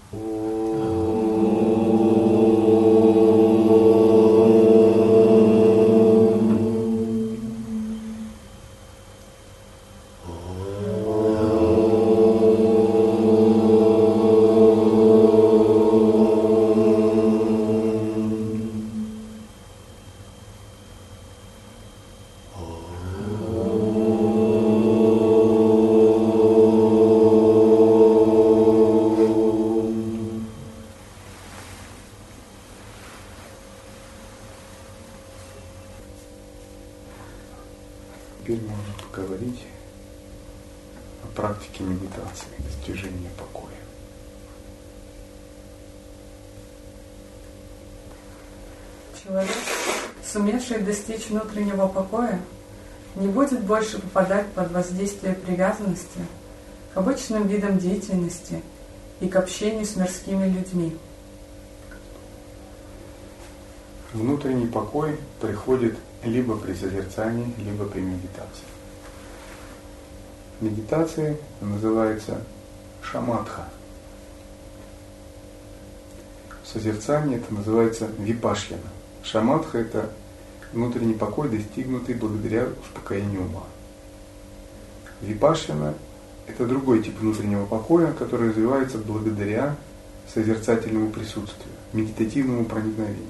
Теперь можно поговорить о практике медитации, достижения покоя. Человек, сумевший достичь внутреннего покоя, не будет больше попадать под воздействие привязанности к обычным видам деятельности и к общению с мирскими людьми. Внутренний покой приходит либо при созерцании, либо при медитации. Медитация называется шаматха. Созерцание это называется випашьяна. Шаматха это внутренний покой, достигнутый благодаря успокоению ума. Випашьяна это другой тип внутреннего покоя, который развивается благодаря созерцательному присутствию, медитативному проникновению.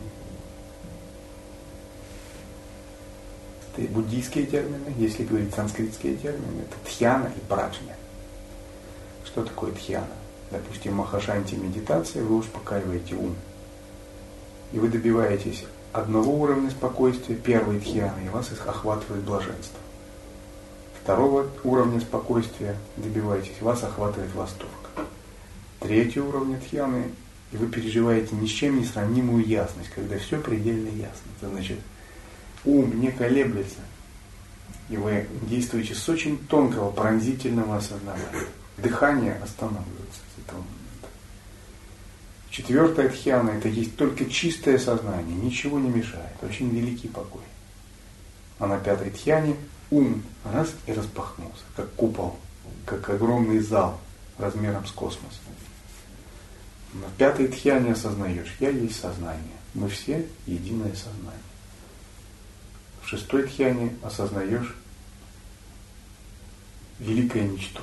Это буддийские термины, если говорить санскритские термины, это дхьяна и праджня. Что такое дхьяна? Допустим, в махашанти медитации вы успокаиваете ум. И вы добиваетесь одного уровня спокойствия, первой дхьяны, и вас охватывает блаженство. Второго уровня спокойствия добиваетесь, вас охватывает восторг. Третьего уровня дхьяны, и вы переживаете ни с чем не сравнимую ясность, когда все предельно ясно. Это значит, ум не колеблется, и вы действуете с очень тонкого, пронзительного осознавания. Дыхание останавливается с этого момента. Четвертая дхьяна – это есть только чистое сознание, ничего не мешает, очень великий покой. А на пятой дхьяне ум раз и распахнулся, как купол, как огромный зал размером с космос. На пятой дхьяне осознаешь, я есть сознание, мы все единое сознание. В шестой дхьяне осознаешь великое ничто.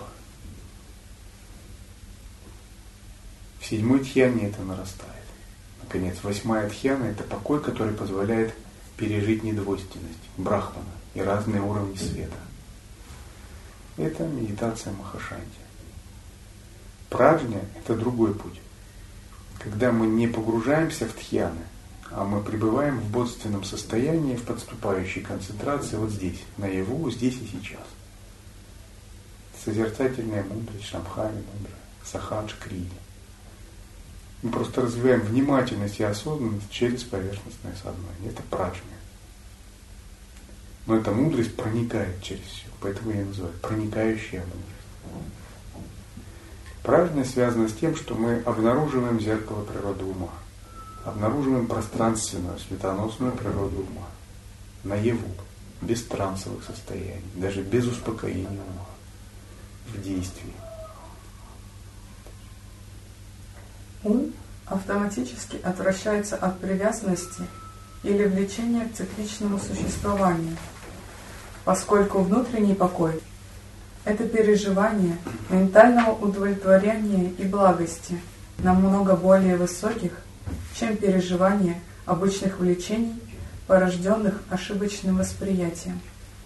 В седьмой дхьяне это нарастает. Наконец, восьмая дхьяна – это покой, который позволяет пережить недвойственность, брахмана и разные уровни света. Это медитация махашанти. Праджня – это другой путь. Когда мы не погружаемся в дхьяны, а мы пребываем в бодственном состоянии, в подступающей концентрации вот здесь, наяву, здесь и сейчас. Созерцательная мудрость, шамхами мудра, сахадж, крия. Мы просто развиваем внимательность и осознанность через поверхностное сознание. Это праджня. Но эта мудрость проникает через все, поэтому я ее называю проникающая мудрость. Праджня связана с тем, что мы обнаруживаем зеркало природы ума. Обнаруживаем пространственную, светоносную природу ума. Наяву, без трансовых состояний, даже без успокоения ума, в действии. Ум автоматически отвращается от привязанности или влечения к цикличному существованию, поскольку внутренний покой – это переживание ментального удовлетворения и благости намного более высоких, чем переживание обычных влечений, порожденных ошибочным восприятием.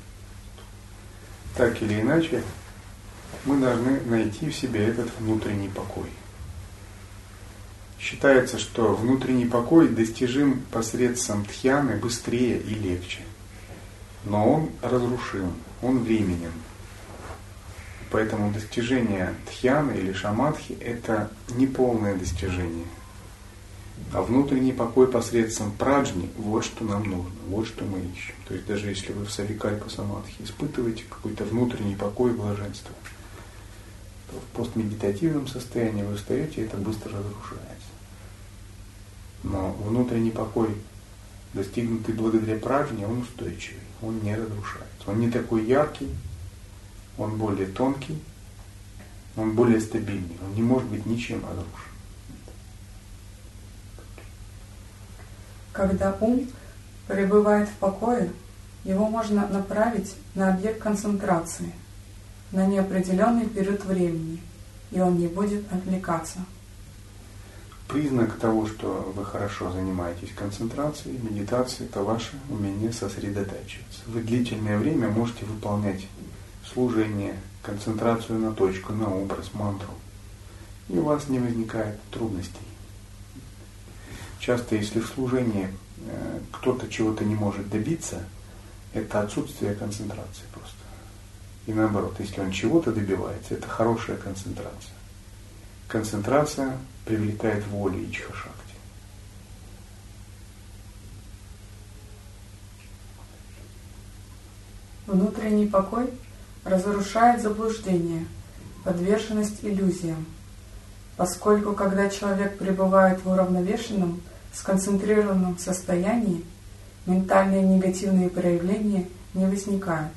Так или иначе, мы должны найти в себе этот внутренний покой. Считается, что внутренний покой достижим посредством дхьяны быстрее и легче. Но он разрушим, он временен. Поэтому достижение дхьяны или шаматхи – это не полное достижение. А внутренний покой посредством праджни – вот что нам нужно, вот что мы ищем. То есть даже если вы в савикальпа самадхи испытываете какой-то внутренний покой и блаженство, то в постмедитативном состоянии вы встаете, и это быстро разрушается. Но внутренний покой, достигнутый благодаря праджне, он устойчивый, он не разрушается. Он не такой яркий, он более тонкий, он более стабильный, он не может быть ничем разрушен. Когда ум пребывает в покое, его можно направить на объект концентрации на неопределенный период времени, и он не будет отвлекаться. Признак того, что вы хорошо занимаетесь концентрацией, медитацией, это ваше умение сосредотачиваться. Вы длительное время можете выполнять служение, концентрацию на точку, на образ, мантру, и у вас не возникает трудностей. Часто, если в служении кто-то чего-то не может добиться, это отсутствие концентрации просто. И наоборот, если он чего-то добивается, это хорошая концентрация. Концентрация привлекает волю ичха-шакти. Внутренний покой разрушает заблуждение, подверженность иллюзиям, поскольку когда человек пребывает в уравновешенном, сконцентрированном состоянии, ментальные негативные проявления не возникают.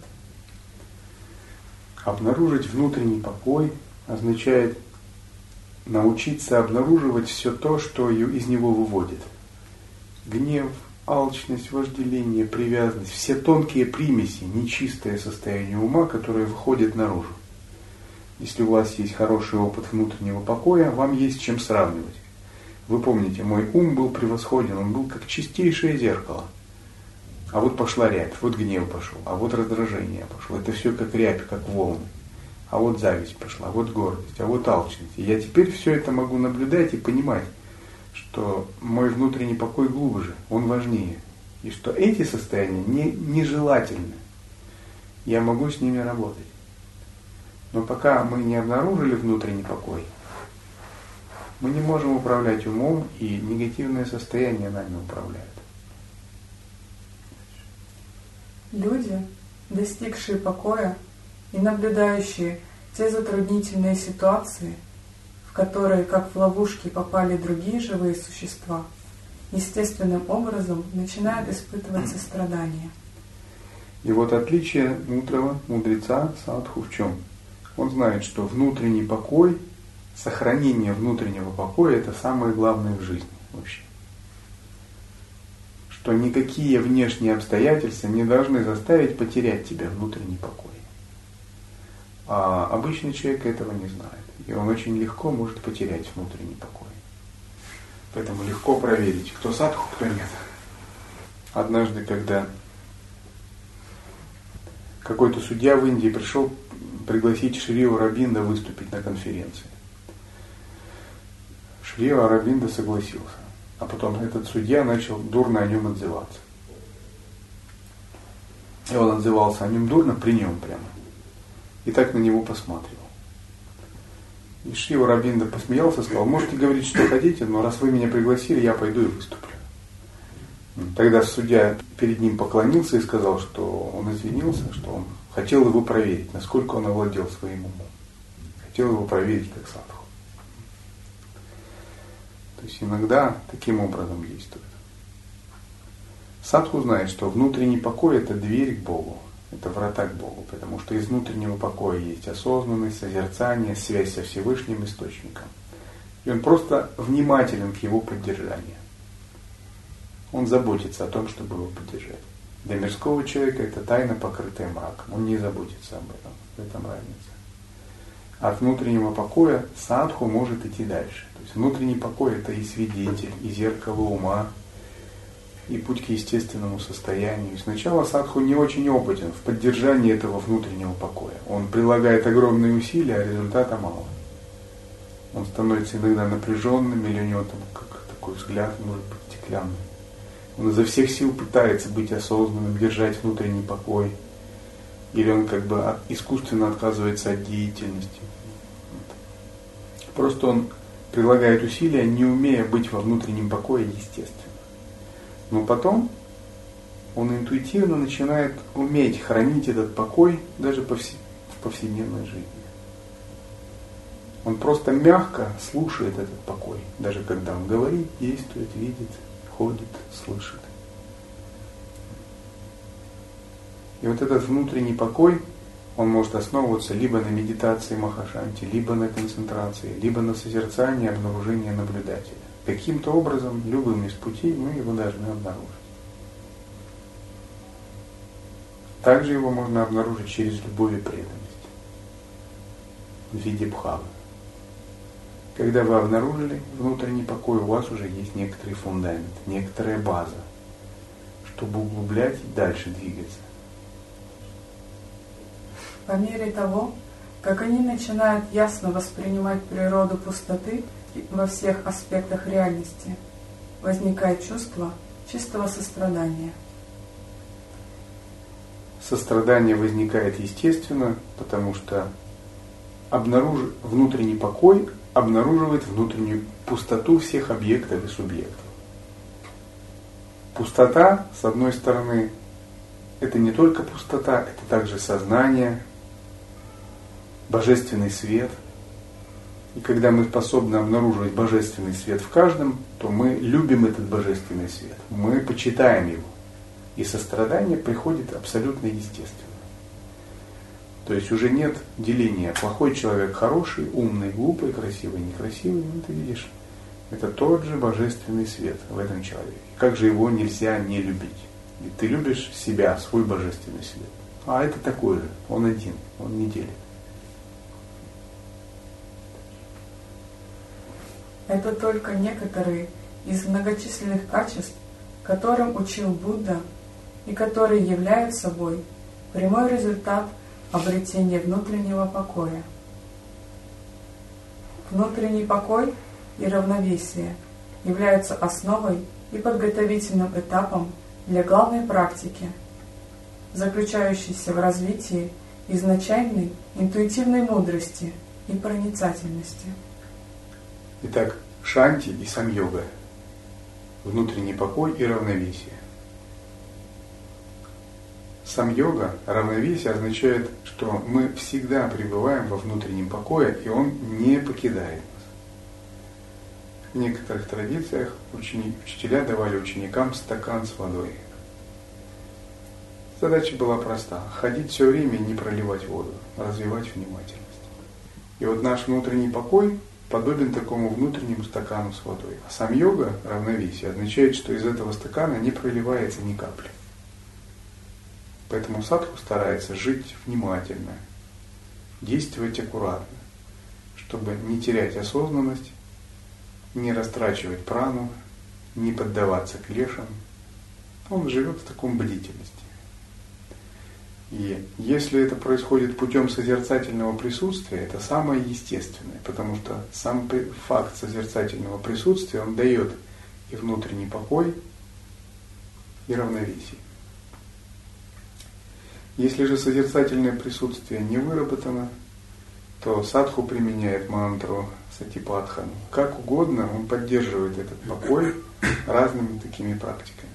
Обнаружить внутренний покой означает научиться обнаруживать все то, что из него выводит. Гнев, алчность, вожделение, привязанность, все тонкие примеси, нечистое состояние ума, которое выходит наружу. Если у вас есть хороший опыт внутреннего покоя, вам есть чем сравнивать. Вы помните, мой ум был превосходен, он был как чистейшее зеркало. А вот пошла рябь, вот гнев пошел, а вот раздражение пошло. Это все как рябь, как волны. А вот зависть пошла, а вот гордость, а вот алчность. И я теперь все это могу наблюдать и понимать, что мой внутренний покой глубже, он важнее. И что эти состояния нежелательны. Я могу с ними работать. Но пока мы не обнаружили внутренний покой, мы не можем управлять умом, и негативное состояние нами управляет. Люди, достигшие покоя и наблюдающие те затруднительные ситуации, в которые, как в ловушки, попали другие живые существа, естественным образом начинают испытывать сострадание. И вот отличие мудрого мудреца садху в чем? Он знает, что внутренний покой, сохранение внутреннего покоя – это самое главное в жизни вообще. Что никакие внешние обстоятельства не должны заставить потерять тебя внутренний покой. А обычный человек этого не знает. И он очень легко может потерять внутренний покой. Поэтому легко проверить, кто садху, кто нет. Однажды, когда какой-то судья в Индии пришел пригласить Шри Аурабинда выступить на конференции. Шри Аурабинда согласился. А потом этот судья начал дурно о нем отзываться. И он отзывался о нем дурно при нем прямо. И так на него посматривал. И Шри Аурабинда посмеялся и сказал: можете говорить, что хотите, но раз вы меня пригласили, я пойду и выступлю. Тогда судья перед ним поклонился и сказал, что он извинился, что он хотел его проверить, насколько он овладел своим умом. Хотел его проверить как садху. То есть иногда таким образом действует. Садху знает, что внутренний покой – это дверь к Богу, это врата к Богу, потому что из внутреннего покоя есть осознанность, созерцание, связь со Всевышним Источником. И он просто внимателен к его поддержанию. Он заботится о том, чтобы его поддержать. Для мирского человека это тайна, покрытая мраком. Он не заботится об этом. В этом разница. От внутреннего покоя садху может идти дальше. То есть внутренний покой – это и свидетель, и зеркало ума, и путь к естественному состоянию. И сначала садху не очень опытен в поддержании этого внутреннего покоя. Он прилагает огромные усилия, а результата мало. Он становится иногда напряженным, или у него там как такой взгляд может быть стеклянный. Он изо всех сил пытается быть осознанным, держать внутренний покой. Или он как бы искусственно отказывается от деятельности. Просто он прилагает усилия, не умея быть во внутреннем покое естественно. Но потом он интуитивно начинает уметь хранить этот покой даже в повседневной жизни. Он просто мягко слушает этот покой, даже когда он говорит, действует, видит, ходит, слышит. И вот этот внутренний покой, он может основываться либо на медитации Махашанти, либо на концентрации, либо на созерцании, обнаружении наблюдателя. каким-то образом, любым из путей мы его должны обнаружить. Также его можно обнаружить через любовь и преданность в виде бхавы. Когда вы обнаружили внутренний покой, у вас уже есть некоторый фундамент, некоторая база, чтобы углублять и дальше двигаться. По мере того, как они начинают ясно воспринимать природу пустоты во всех аспектах реальности, возникает чувство чистого сострадания. Сострадание возникает естественно, потому что внутренний покой обнаруживает внутреннюю пустоту всех объектов и субъектов. Пустота, с одной стороны, это не только пустота, это также сознание, божественный свет. И когда мы способны обнаруживать божественный свет в каждом, то мы любим этот божественный свет, мы почитаем его. И сострадание приходит абсолютно естественно. То есть уже нет деления плохой человек, хороший, умный, глупый, красивый, некрасивый. Ну, ты видишь, это тот же божественный свет в этом человеке. Как же его нельзя не любить? Ведь ты любишь себя, свой божественный свет. А это такой же, он один, он не делит. Это только некоторые из многочисленных качеств, которым учил Будда, и которые являются собой прямой результат обретения внутреннего покоя. Внутренний покой и равновесие являются основой и подготовительным этапом для главной практики, заключающейся в развитии изначальной интуитивной мудрости и проницательности. Итак, шанти и сам-йога, внутренний покой и равновесие. Сам-йога, равновесие означает, что мы всегда пребываем во внутреннем покое, и он не покидает нас. В некоторых традициях учителя давали ученикам стакан с водой. Задача была проста – ходить все время и не проливать воду, развивать внимательность. И вот наш внутренний покой подобен такому внутреннему стакану с водой. А сам-йога, равновесие, означает, что из этого стакана не проливается ни капли. Поэтому садху старается жить внимательно, действовать аккуратно, чтобы не терять осознанность, не растрачивать прану, не поддаваться клешам. Он живет в таком бдительности. И если это происходит путем созерцательного присутствия, это самое естественное, потому что сам факт созерцательного присутствия, он дает и внутренний покой, и равновесие. Если же созерцательное присутствие не выработано, то садху применяет мантру сатипатхану. Как угодно он поддерживает этот покой разными такими практиками.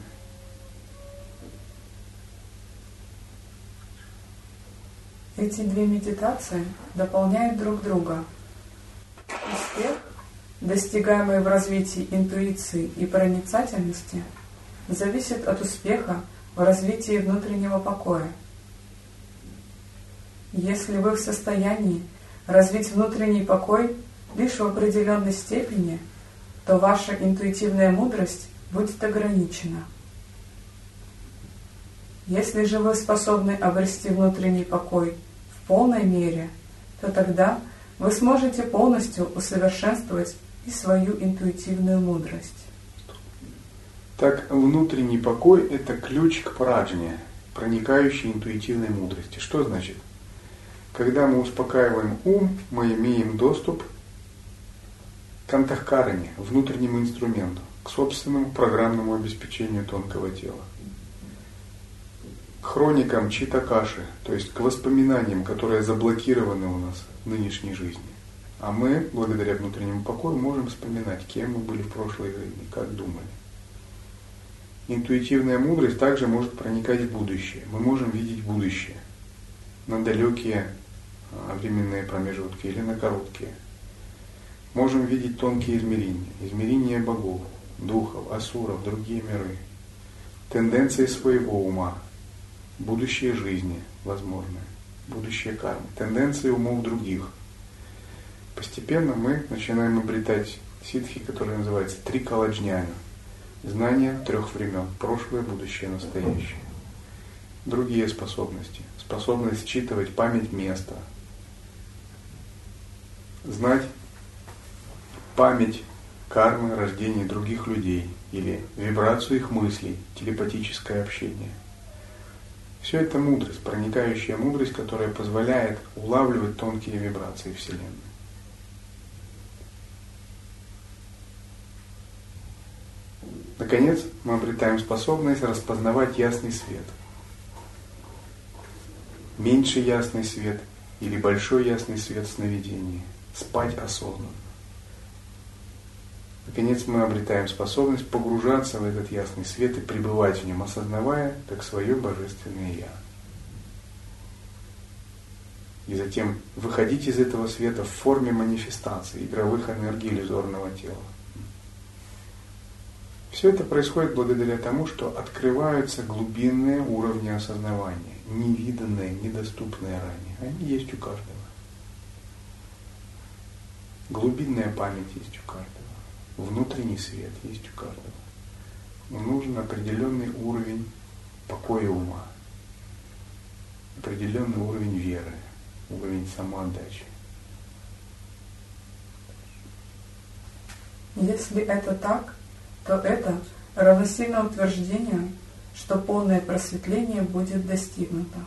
Эти две медитации дополняют друг друга. Успех, достигаемый в развитии интуиции и проницательности, зависит от успеха в развитии внутреннего покоя. Если вы в состоянии развить внутренний покой лишь в определенной степени, то ваша интуитивная мудрость будет ограничена. Если же вы способны обрести внутренний покой в полной мере, то тогда вы сможете полностью усовершенствовать и свою интуитивную мудрость. Так, внутренний покой – это ключ к праджне, проникающей интуитивной мудрости. Что значит? Когда мы успокаиваем ум, мы имеем доступ к антахкаране, внутреннему инструменту, к собственному программному обеспечению тонкого тела, к хроникам читакаши, то есть к воспоминаниям, которые заблокированы у нас в нынешней жизни. А мы, благодаря внутреннему покою, можем вспоминать, кем мы были в прошлой жизни, как думали. Интуитивная мудрость также может проникать в будущее. Мы можем видеть будущее на далекие временные промежутки или на короткие. Можем видеть тонкие измерения богов, духов, асуров, другие миры, тенденции своего ума, будущее жизни, возможно, будущее кармы, тенденции умов других. Постепенно мы начинаем обретать Ситхи, который называется Трикаладжняна. Знание 3 времен. Прошлое, будущее, настоящее. Другие способности. Способность считывать память места. Знать память кармы, рождения других людей или вибрацию их мыслей, телепатическое общение. Все это мудрость, проникающая мудрость, которая позволяет улавливать тонкие вибрации Вселенной. Наконец, мы обретаем способность распознавать ясный свет. Меньший ясный свет или большой ясный свет в сновидении. Спать осознанно. Наконец, мы обретаем способность погружаться в этот ясный свет и пребывать в нем, осознавая как свое божественное Я. И затем выходить из этого света в форме манифестации, игровых энергий иллюзорного тела. Все это происходит благодаря тому, что открываются глубинные уровни осознавания, невиданные, недоступные ранее. Они есть у каждого. Глубинная память есть у каждого. Внутренний свет есть у каждого. Но нужен определенный уровень покоя ума, определенный уровень веры, уровень самоотдачи. Если это так, то это равносильно утверждению, что полное просветление будет достигнуто.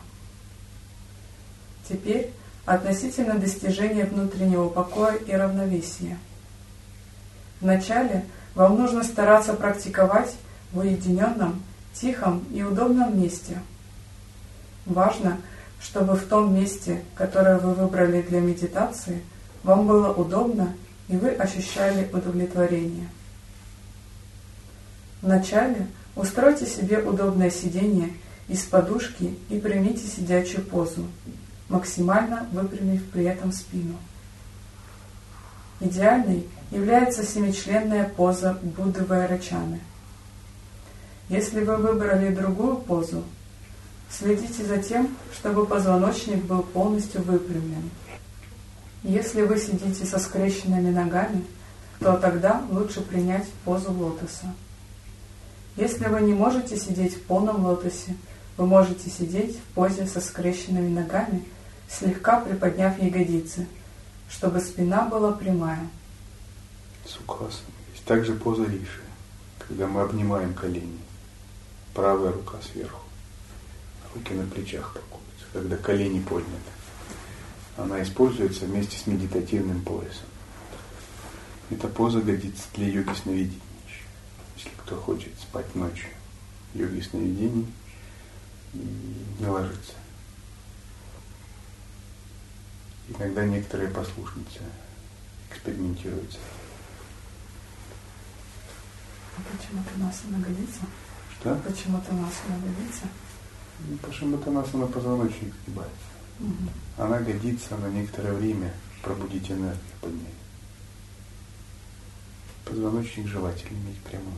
Теперь относительно достижения внутреннего покоя и равновесия. Вначале вам нужно стараться практиковать в уединенном, тихом и удобном месте. Важно, чтобы в том месте, которое вы выбрали для медитации, вам было удобно и вы ощущали удовлетворение. Вначале устройте себе удобное сидение из подушки и примите сидячую позу, максимально выпрямив при этом спину. Идеальной является семичленная поза Будды Вайрочаны. Если вы выбрали другую позу, следите за тем, чтобы позвоночник был полностью выпрямлен. Если вы сидите со скрещенными ногами, то тогда лучше принять позу лотоса. Если вы не можете сидеть в полном лотосе, вы можете сидеть в позе со скрещенными ногами, слегка приподняв ягодицы, чтобы спина была прямая. Сукхасана. Есть также поза риши, когда мы обнимаем колени. Правая рука сверху, руки на плечах покоятся, когда колени подняты. Она используется вместе с медитативным поясом. Эта поза годится для йоги сновидений. Если кто хочет спать ночью, йоги сновидений, не ложится. Иногда некоторые послушницы экспериментируют с этим. А почему-то насана годится? Что? Почему-то насана годится? Пашиматанасана позвоночник сгибается. Угу. Она годится на некоторое время пробудить энергию, поднять. Позвоночник желательно иметь прямым.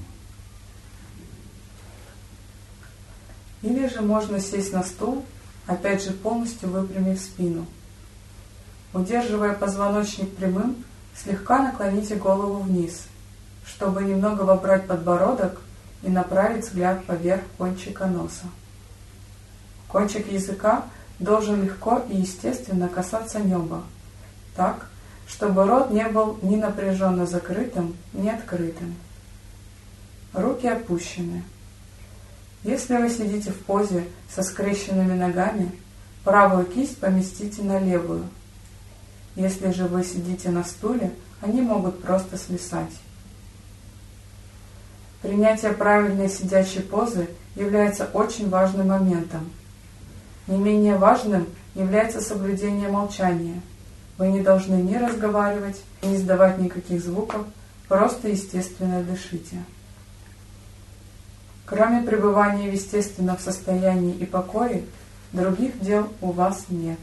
Или же можно сесть на стул, опять же полностью выпрямив спину. Удерживая позвоночник прямым, слегка наклоните голову вниз, чтобы немного вобрать подбородок и направить взгляд поверх кончика носа. Кончик языка должен легко и естественно касаться неба, так, чтобы рот не был ни напряженно закрытым, ни открытым. Руки опущены. Если вы сидите в позе со скрещенными ногами, правую кисть поместите на левую. Если же вы сидите на стуле, они могут просто свисать. Принятие правильной сидячей позы является очень важным моментом. Не менее важным является соблюдение молчания. Вы не должны ни разговаривать, ни издавать никаких звуков, просто естественно дышите. Кроме пребывания в естественном состоянии и покое, других дел у вас нет.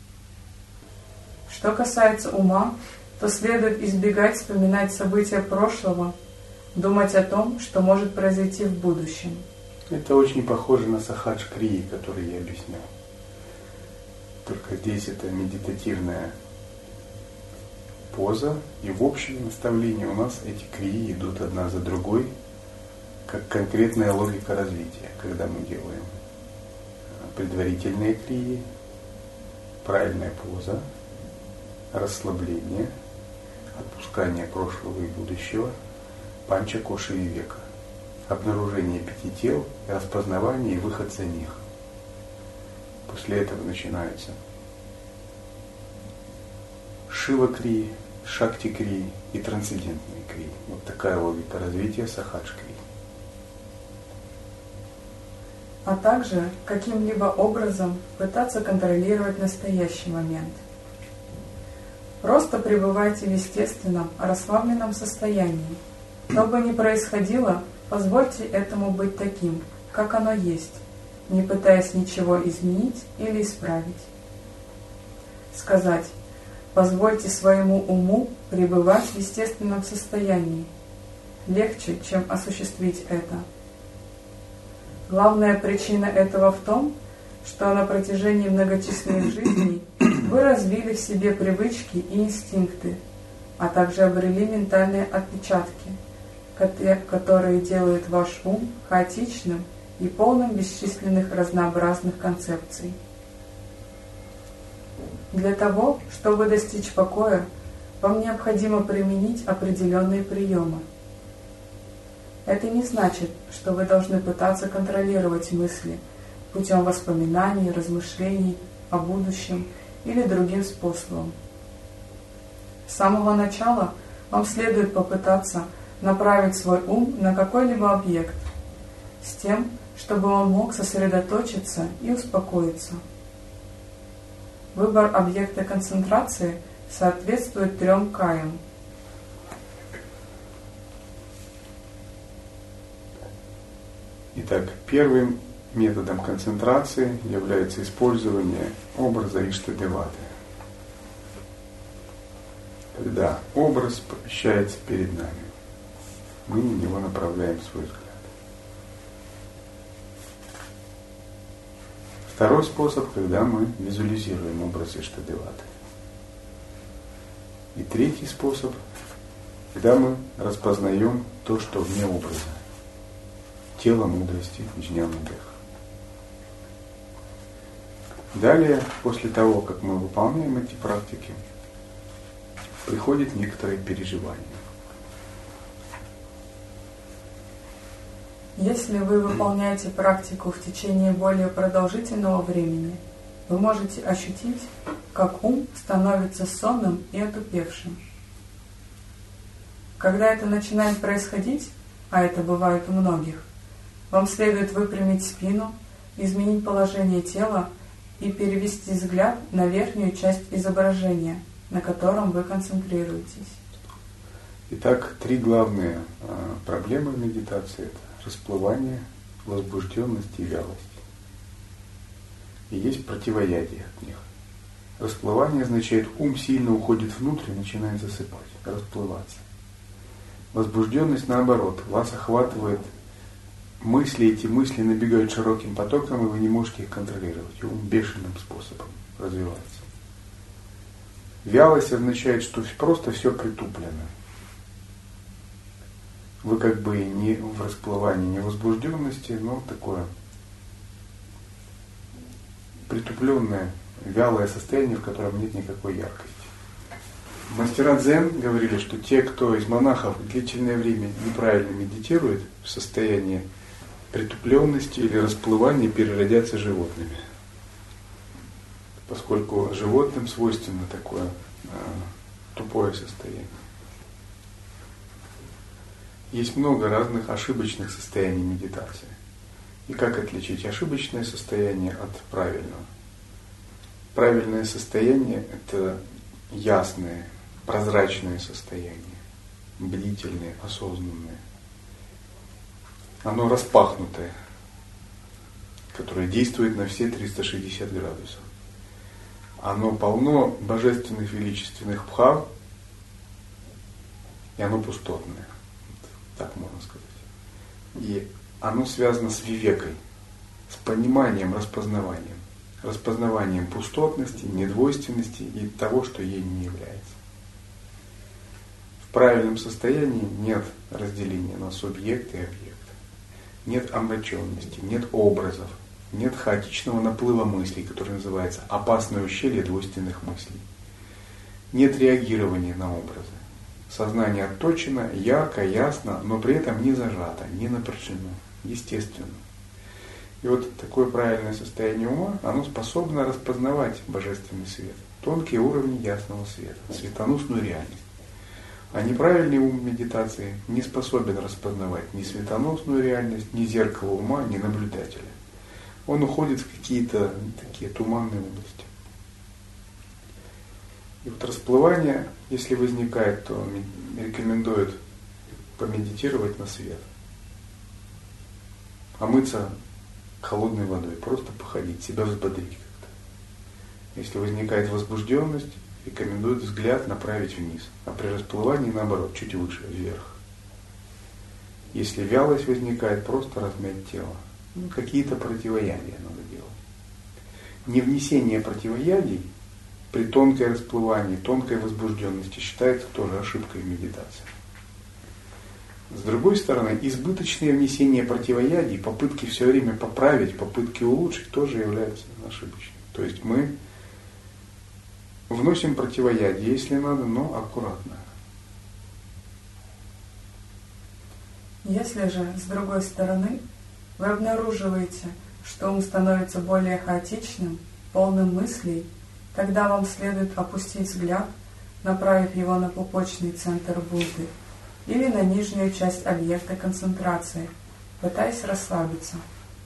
Что касается ума, то следует избегать вспоминать события прошлого, думать о том, что может произойти в будущем. Это очень похоже на сахадж крии, который я объяснял. Только здесь это медитативная поза, и в общем наставлении у нас эти крии идут одна за другой, как конкретная логика развития, когда мы делаем предварительные крии, правильная поза, расслабление, отпускание прошлого и будущего, панча, коши и века, обнаружение 5 тел, распознавание и выход за них. После этого начинаются Шива-крии, Шакти-крии и трансцендентные крии. Вот такая логика развития Сахадж-крии. А также каким-либо образом пытаться контролировать настоящий момент. Просто пребывайте в естественном, расслабленном состоянии. Что бы ни происходило, позвольте этому быть таким, как оно есть, не пытаясь ничего изменить или исправить. Сказать: позвольте своему уму пребывать в естественном состоянии. Легче, чем осуществить это. Главная причина этого в том, что на протяжении многочисленных жизней вы развили в себе привычки и инстинкты, а также обрели ментальные отпечатки, которые делают ваш ум хаотичным и полным бесчисленных разнообразных концепций. Для того, чтобы достичь покоя, вам необходимо применить определенные приемы. Это не значит, что вы должны пытаться контролировать мысли путем воспоминаний, размышлений о будущем или другим способом. С самого начала вам следует попытаться направить свой ум на какой-либо объект, с тем, чтобы он мог сосредоточиться и успокоиться. Выбор объекта концентрации соответствует 3 каям. Итак, первым методом концентрации является использование образа Иштадеваты. Когда образ помещается перед нами, мы на него направляем свой взгляд. Второй способ, когда мы визуализируем образ Иштадеваты. И третий способ, когда мы распознаем то, что вне образа. Тело мудрости, Джняна-деха. Далее, после того, как мы выполняем эти практики, приходит некоторое переживание. Если вы выполняете практику в течение более продолжительного времени, вы можете ощутить, как ум становится сонным и отупевшим. Когда это начинает происходить, а это бывает у многих, вам следует выпрямить спину, изменить положение тела и перевести взгляд на верхнюю часть изображения, на котором вы концентрируетесь. Итак, 3 главные проблемы в медитации – это расплывание, возбужденность и вялость. И есть противоядие от них. Расплывание означает, ум сильно уходит внутрь и начинает засыпать, расплываться. Возбужденность, наоборот, вас охватывает мысли, эти мысли набегают широким потоком, и вы не можете их контролировать. И ум бешеным способом развивается. Вялость означает, что просто все притуплено. Вы как бы не в расплывании, не в возбужденности, но такое притупленное, вялое состояние, в котором нет никакой яркости. Мастера дзен говорили, что те, кто из монахов длительное время неправильно медитирует, в состоянии притупленности или расплывания, переродятся животными. Поскольку животным свойственно такое тупое состояние. Есть много разных ошибочных состояний медитации. И как отличить ошибочное состояние от правильного? Правильное состояние – это ясное, прозрачное состояние, бдительное, осознанное. Оно распахнутое, которое действует на все 360 градусов. Оно полно божественных величественных бхав, и оно пустотное. Так можно сказать. И оно связано с вивекой, с пониманием, распознаванием. Распознаванием пустотности, недвойственности и того, что ей не является. правильном состоянии нет разделения на субъект и объект. Нет омраченности, нет образов, нет хаотичного наплыва мыслей, который называется опасное ущелье двойственных мыслей. Нет реагирования на образы. Сознание отточено, ярко, ясно, но при этом не зажато, не напряжено, естественно. И вот такое правильное состояние ума, оно способно распознавать божественный свет, тонкие уровни ясного света, светоносную реальность. А неправильный ум медитации не способен распознавать ни светоносную реальность, ни зеркало ума, ни наблюдателя. Он уходит в какие-то такие туманные области. И вот расплывание, если возникает, то рекомендуют помедитировать на свет. Омыться холодной водой, просто походить, себя взбодрить как-то. Если возникает возбужденность, рекомендуют взгляд направить вниз, а при расплывании наоборот, чуть выше, вверх. Если вялость возникает, просто размять тело. Какие-то противоядия надо делать. Невнесение противоядий при тонкой расплывании, тонкой возбужденности считается тоже ошибкой в медитации. С другой стороны, избыточное внесение противоядий, попытки все время поправить, попытки улучшить, тоже являются ошибочными. То есть мы вносим противоядие, если надо, но аккуратно. Если же, с другой стороны, вы обнаруживаете, что ум становится более хаотичным, полным мыслей, тогда вам следует опустить взгляд, направив его на пупочный центр Будды или на нижнюю часть объекта концентрации, пытаясь расслабиться.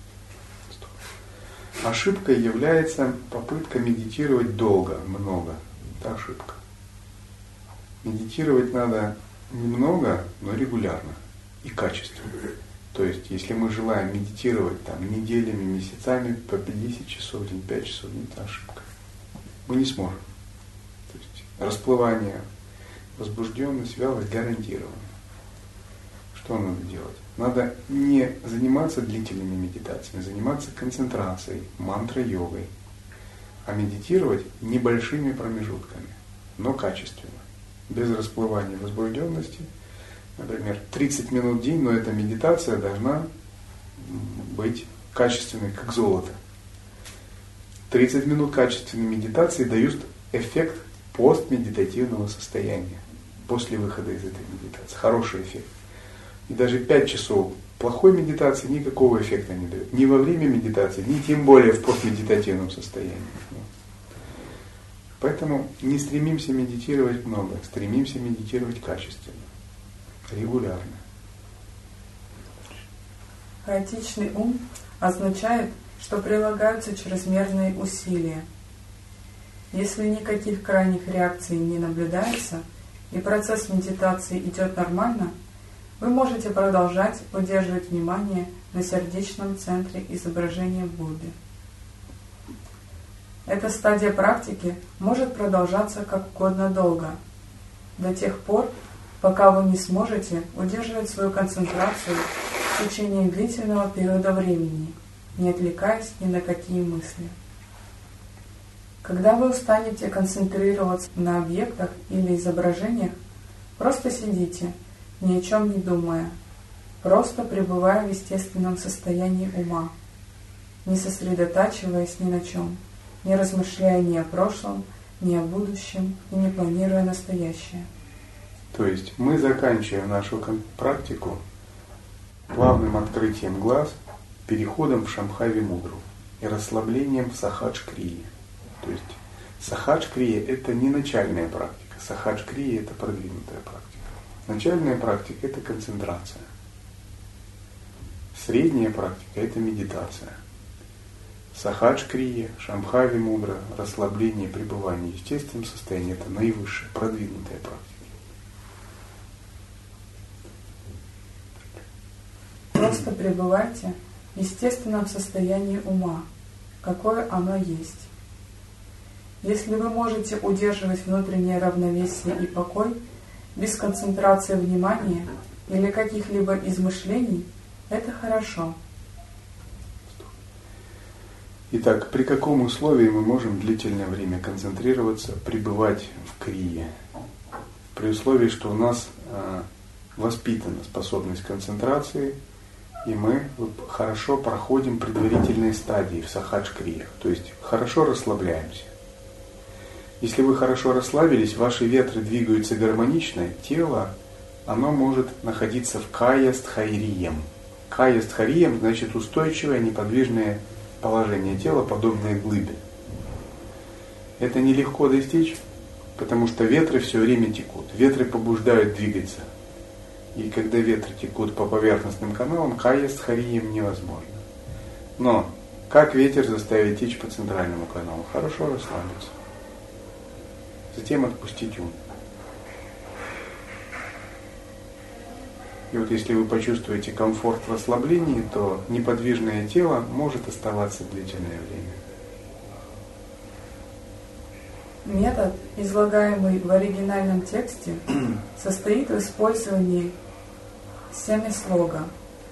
Ошибкой является попытка медитировать долго, много. Это ошибка. Медитировать надо немного, но регулярно и качественно. То есть, если мы желаем медитировать там, неделями, месяцами, по 10 часов в день, 5 часов в день, это ошибка. Мы не сможем. То есть, расплывание, возбужденность, вялость гарантированы. Что надо делать? Надо не заниматься длительными медитациями, заниматься концентрацией, мантра-йогой, а медитировать небольшими промежутками, но качественно, без расплывания возбужденности. Например, 30 минут в день, но эта медитация должна быть качественной, как золото. 30 минут качественной медитации дают эффект постмедитативного состояния, после выхода из этой медитации. Хороший эффект. И даже 5 часов плохой медитации никакого эффекта не дает. Ни во время медитации, ни тем более в постмедитативном состоянии. Поэтому не стремимся медитировать много, стремимся медитировать качественно, регулярно. Хаотичный ум означает, что прилагаются чрезмерные усилия. Если никаких крайних реакций не наблюдается и процесс медитации идет нормально, вы можете продолжать удерживать внимание на сердечном центре изображения Будды. Эта стадия практики может продолжаться как угодно долго, до тех пор, пока вы не сможете удерживать свою концентрацию в течение длительного периода времени, не отвлекаясь ни на какие мысли. Когда вы устанете концентрироваться на объектах или изображениях, просто сидите, ни о чем не думая, просто пребывая в естественном состоянии ума, не сосредотачиваясь ни на чем, не размышляя ни о прошлом, ни о будущем и не планируя настоящее. То есть мы заканчиваем нашу практику плавным открытием глаз, переходом в Шамбхави-мудру и расслаблением в Сахадж-крие. То есть Сахадж-крия – это не начальная практика, Сахадж-крия – это продвинутая практика. Начальная практика – это концентрация. Средняя практика – это медитация. Сахадж-крия, Шамбхави-мудра, расслабление, пребывание в естественном состоянии – это наивысшая, продвинутая практика. Просто пребывайте в естественном состоянии ума, какое оно есть. Если вы можете удерживать внутреннее равновесие и покой без концентрации внимания или каких-либо измышлений, это хорошо. Итак, при каком условии мы можем длительное время концентрироваться, пребывать в крие? При условии, что у нас воспитана способность концентрации, и мы хорошо проходим предварительные стадии в сахадж-криях, то есть хорошо расслабляемся. Если вы хорошо расслабились, ваши ветры двигаются гармонично, тело, оно может находиться в кая-стхайрием. Кая-стхайрием значит устойчивое, неподвижное положение тела, подобное глыбе. Это нелегко достичь, потому что ветры все время текут. Ветры побуждают двигаться. И когда ветры текут по поверхностным каналам, кая-стхайрием невозможно. Но как ветер заставить течь по центральному каналу? Хорошо расслабиться. Затем отпустить ум. И вот если вы почувствуете комфорт в расслаблении, то неподвижное тело может оставаться длительное время. Метод, излагаемый в оригинальном тексте, состоит в использовании семислога.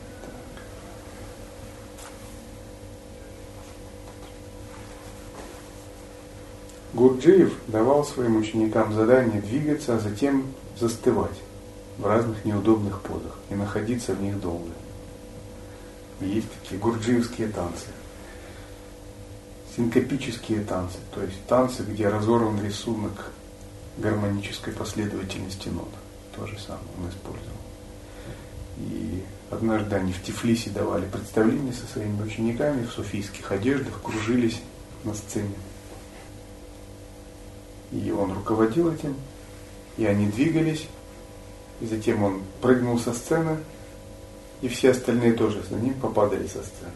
Гурджиев давал своим ученикам задание двигаться, а затем застывать в разных неудобных позах и находиться в них долго. И есть такие гурджиевские танцы. Синкопические танцы, то есть танцы, где разорван рисунок гармонической последовательности нот. То же самое он использовал. И однажды они в Тифлисе давали представление со своими учениками в суфийских одеждах, кружились на сцене. И он руководил этим, и они двигались, и затем он прыгнул со сцены, и все остальные тоже за ним попадали со сцены.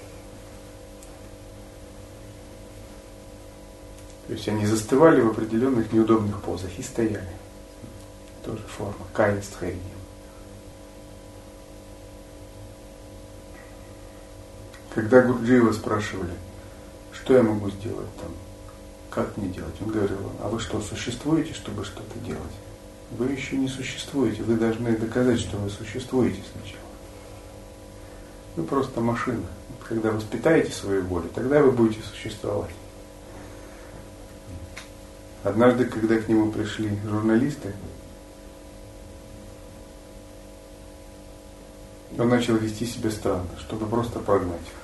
То есть они застывали в определенных неудобных позах и стояли. Тоже форма кая-стхайрием. Когда Гурджиева спрашивали, что я могу сделать там, как мне делать, он говорил: а вы что, существуете, чтобы что-то делать? Вы еще не существуете, вы должны доказать, что вы существуете сначала. Вы просто машина. Когда воспитаете свою волю, тогда вы будете существовать. Однажды, когда к нему пришли журналисты, он начал вести себя странно, чтобы просто прогнать их.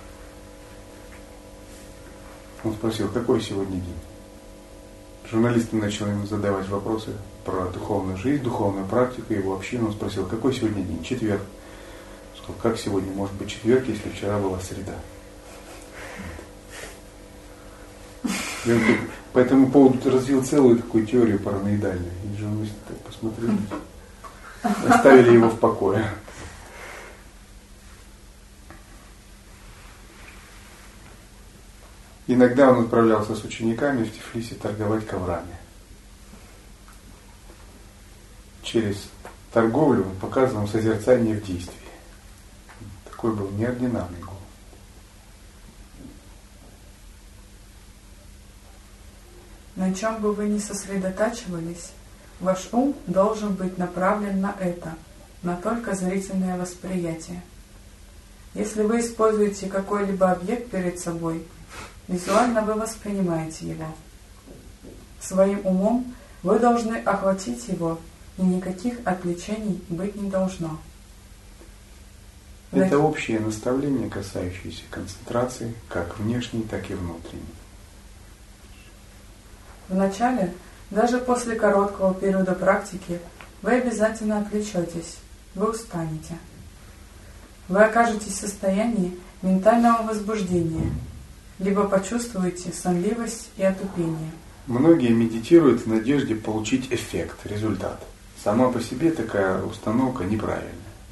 Он спросил, какой сегодня день? Журналисты начали ему задавать вопросы про духовную жизнь, духовную практику, его общину. Он спросил, какой сегодня день? Четверг. Он сказал, как сегодня может быть четверг, если вчера была среда? И он по этому поводу развил целую такую теорию параноидальную. И журналисты так посмотрели, оставили его в покое. Иногда он отправлялся с учениками в Тифлисе торговать коврами. Через торговлю он показывал созерцание в действии. Такой был неординарный гуру. На чем бы вы ни сосредотачивались, ваш ум должен быть направлен на это, на только зрительное восприятие. Если вы используете какой-либо объект перед собой, визуально вы воспринимаете его. Своим умом вы должны охватить его, и никаких отвлечений быть не должно. Это общее наставление, касающееся концентрации, как внешней, так и внутренней. Вначале, даже после короткого периода практики, вы обязательно отвлечетесь, вы устанете. Вы окажетесь в состоянии ментального возбуждения, либо почувствуете сонливость и отупение. Многие медитируют в надежде получить эффект, результат. Сама по себе такая установка неправильная.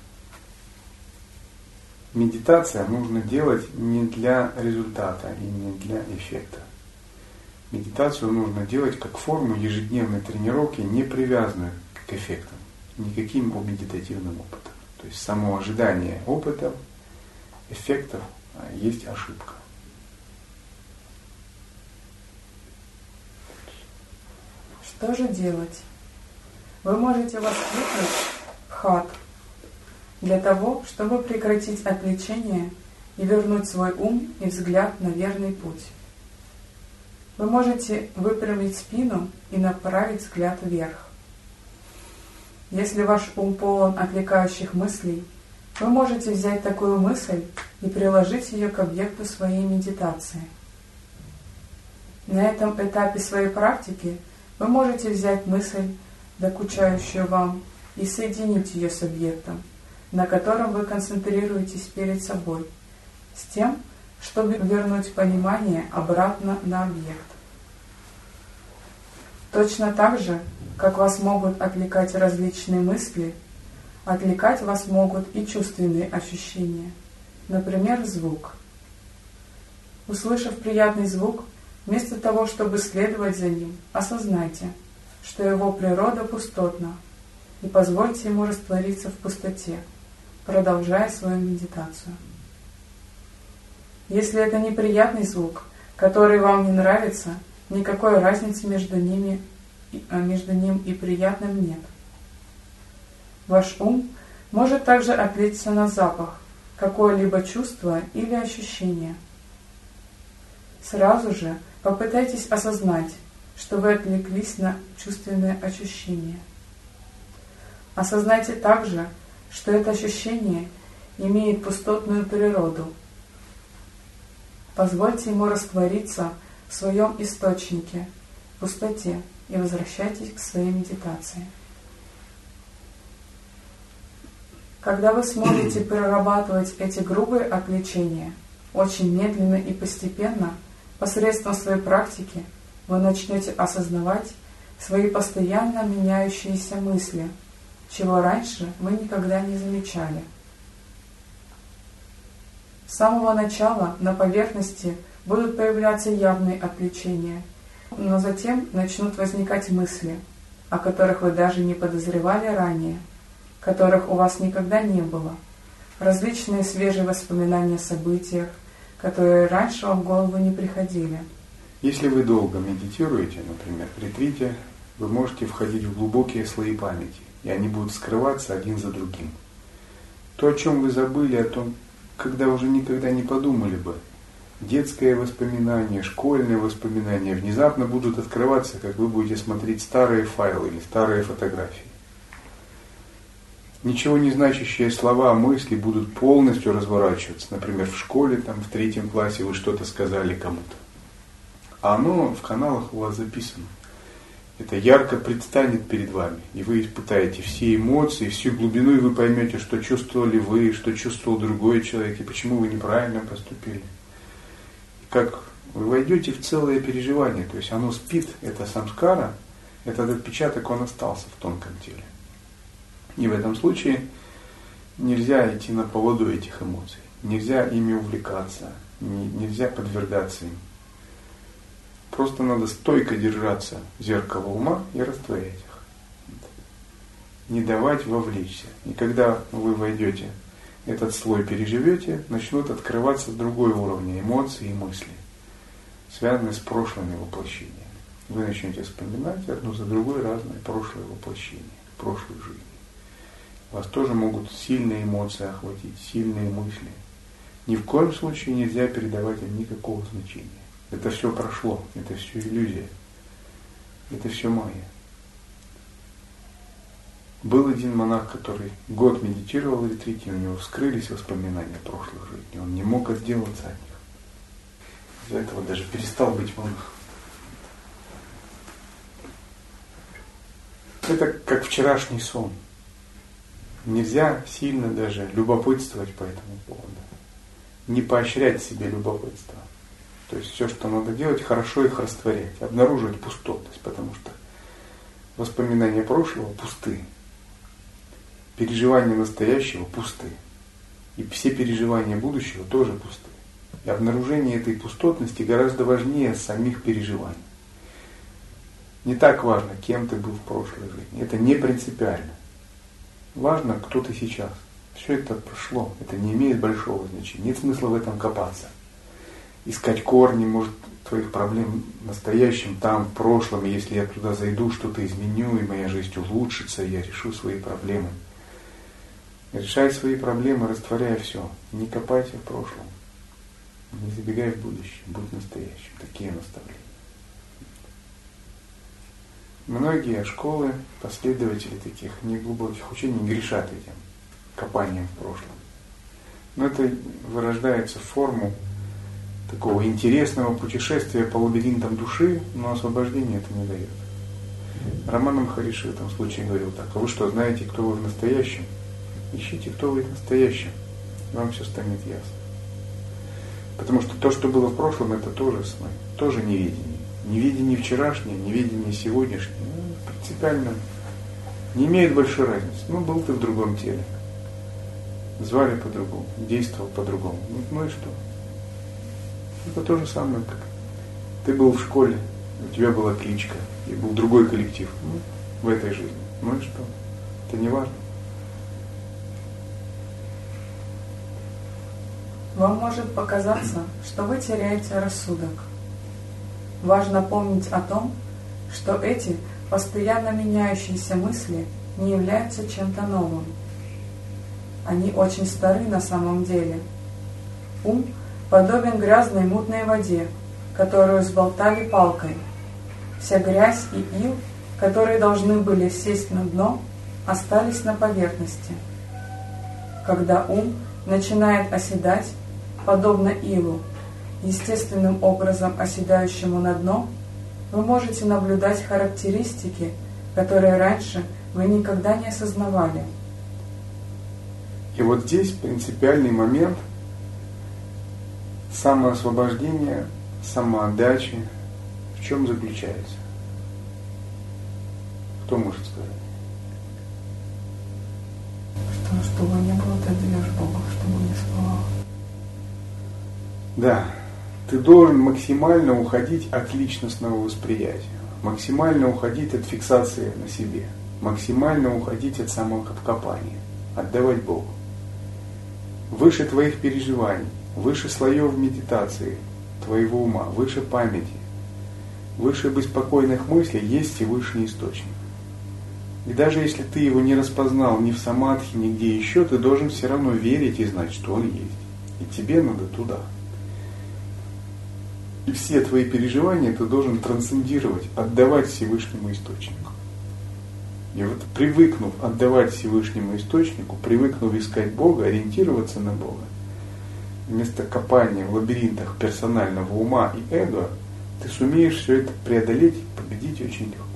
Медитация нужно делать не для результата и не для эффекта. Медитацию нужно делать как форму ежедневной тренировки, не привязанную к эффектам, никаким медитативным опытом. То есть само ожидание опытов, эффектов есть ошибка. Что же делать? Вы можете воскликнуть «Бхат» для того, чтобы прекратить отвлечение и вернуть свой ум и взгляд на верный путь. Вы можете выпрямить спину и направить взгляд вверх. Если ваш ум полон отвлекающих мыслей, вы можете взять такую мысль и приложить ее к объекту своей медитации. На этом этапе своей практики вы можете взять мысль, докучающую вам, и соединить ее с объектом, на котором вы концентрируетесь перед собой, с тем, чтобы вернуть понимание обратно на объект. Точно так же, как вас могут отвлекать различные мысли, отвлекать вас могут и чувственные ощущения, например, звук. Услышав приятный звук, вместо того, чтобы следовать за ним, осознайте, что его природа пустотна, и позвольте ему раствориться в пустоте, продолжая свою медитацию. Если это неприятный звук, который вам не нравится, никакой разницы между ним и приятным нет. Ваш ум может также отвлечься на запах, какое-либо чувство или ощущение. Сразу же попытайтесь осознать, что вы отвлеклись на чувственное ощущение. Осознайте также, что это ощущение имеет пустотную природу. Позвольте ему раствориться в своем источнике, пустоте, и возвращайтесь к своей медитации. Когда вы сможете перерабатывать эти грубые отвлечения очень медленно и постепенно, посредством своей практики, вы начнете осознавать свои постоянно меняющиеся мысли, чего раньше вы никогда не замечали. С самого начала на поверхности будут появляться явные отвлечения, но затем начнут возникать мысли, о которых вы даже не подозревали ранее, которых у вас никогда не было, различные свежие воспоминания о событиях, которые раньше вам в голову не приходили. Если вы долго медитируете, например, в ретрите, вы можете входить в глубокие слои памяти, и они будут скрываться один за другим. То, о чем вы забыли, о том, когда уже никогда не подумали бы, детское воспоминание, школьные воспоминания внезапно будут открываться, как вы будете смотреть старые файлы или старые фотографии. Ничего не значащие слова, мысли будут полностью разворачиваться. Например, в школе, в 3 классе вы что-то сказали кому-то. А оно в каналах у вас записано. Это ярко предстанет перед вами. И вы испытаете все эмоции, всю глубину, и вы поймете, что чувствовали вы, что чувствовал другой человек, и почему вы неправильно поступили. И как вы войдете в целое переживание. То есть оно спит, это самскара, этот отпечаток, он остался в тонком теле. И в этом случае нельзя идти на поводу этих эмоций, нельзя ими увлекаться, нельзя подвергаться им. Просто надо стойко держаться зеркала ума и растворять их. Не давать вовлечься. И когда вы войдете, этот слой переживете, начнут открываться другой уровень эмоций и мыслей, связанные с прошлыми воплощениями. Вы начнете вспоминать одну за другой разные прошлые воплощения, прошлых жизней. Вас тоже могут сильные эмоции охватить, сильные мысли. Ни в коем случае нельзя передавать им никакого значения. Это все прошло, это все иллюзия, это все майя. Был один монах, который год медитировал в ретрите, у него вскрылись воспоминания прошлых жизней, он не мог отделаться от них. Из-за этого даже перестал быть монахом. Это как вчерашний сон. Нельзя сильно даже любопытствовать по этому поводу. Не поощрять в себе любопытство. То есть все, что надо делать, хорошо их растворять, обнаруживать пустотность, потому что воспоминания прошлого пусты, переживания настоящего пусты, и все переживания будущего тоже пусты. И обнаружение этой пустотности гораздо важнее самих переживаний. Не так важно, кем ты был в прошлой жизни, это не принципиально. Важно, кто ты сейчас. Все это прошло, это не имеет большого значения, нет смысла в этом копаться. Искать корни, может, твоих проблем в настоящем, там, в прошлом, и если я туда зайду, что-то изменю, и моя жизнь улучшится, и я решу свои проблемы. Решай свои проблемы, растворяя все. Не копайся в прошлом. Не забегай в будущее, будь настоящим. Такие наставления. многие школы, последователи таких неглубоких учений грешат этим копанием в прошлом. Но это вырождается в форму такого интересного путешествия по лабиринтам души, но освобождение это не дает. Рамана Махариши в этом случае говорил так: а вы что, знаете, кто вы в настоящем? Ищите, кто вы в настоящем, и вам все станет ясно. Потому что то, что было в прошлом, это тоже сны, тоже неведение. Неведение вчерашнее, неведение сегодняшнее, принципиально не имеет большой разницы. Был ты в другом теле, звали по-другому, действовал по-другому. Ну и что? Это то же самое, как ты был в школе, у тебя была кличка, и был другой коллектив в этой жизни. Ну и что? Это не важно. Вам может показаться, что вы теряете рассудок. Важно помнить о том, что эти постоянно меняющиеся мысли не являются чем-то новым. Они очень стары на самом деле. Ум подобен грязной мутной воде, которую сболтали палкой. Вся грязь и ил, которые должны были сесть на дно, остались на поверхности. Когда ум начинает оседать, подобно илу, естественным образом оседающему на дно, вы можете наблюдать характеристики, которые раньше вы никогда не осознавали. И вот здесь принципиальный момент самоосвобождения, самоотдачи в чем заключается? Кто может сказать? Чтобы не было, ты даешь Богу, чтобы не спала. Да, ты должен максимально уходить от личностного восприятия, максимально уходить от фиксации на себе, максимально уходить от самокопания, отдавать Богу. Выше твоих переживаний, выше слоев медитации твоего ума, выше памяти, выше беспокойных мыслей есть Всевышний источник. И даже если ты его не распознал ни в самадхи, нигде еще, ты должен все равно верить и знать, что он есть. И тебе надо туда. И все твои переживания ты должен трансцендировать, отдавать Всевышнему источнику. И вот привыкнув отдавать Всевышнему источнику, привыкнув искать Бога, ориентироваться на Бога, вместо копания в лабиринтах персонального ума и эго, ты сумеешь все это преодолеть и победить очень легко.